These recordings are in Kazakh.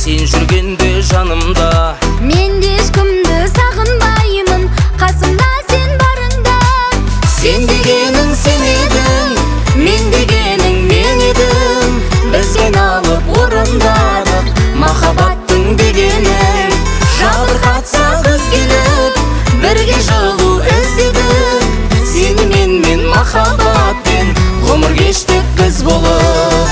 сен жүргенде жанымда. Мен де ешкімді сағынбаймын, қасымда сен барыңда. Сен дегенің сен едің, мен дегенің мен едім. Біз айналып орындадық махаббаттың дегенін. Жабырқатса күз келіп, бірге жылу іздедік. Сенімен мен махаббатпен ғұмыр кештік біз болып.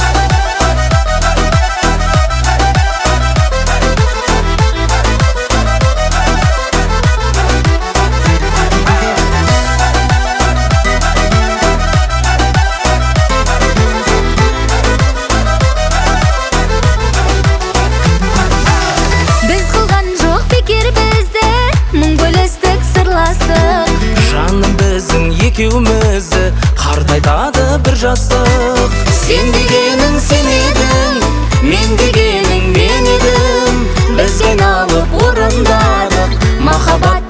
Біз қылған жоқ бекер бізді, мұң бөлістік сырластық. Жаным біздің екеумізді қартайтады бір жастық. Сен дегенің сен едің, мен дегенің мен едім. Біз айналып орындадық махаббат